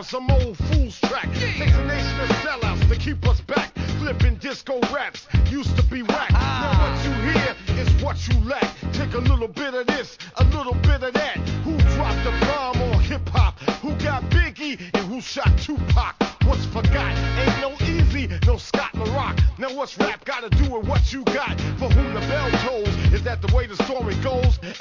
on some old fool's track. Takes a nation of sellouts to keep us back. Flipping disco raps used to be whack. Now what you hear is what you lack. Take a little bit of this, a little bit of that. Who dropped the bomb on hip hop? Who got Biggie and who shot Tupac? What's forgot? Ain't no easy, no Scott LaRock. Now what's rap gotta do with what you got? For whom the bell tolls, is that the way the story goes?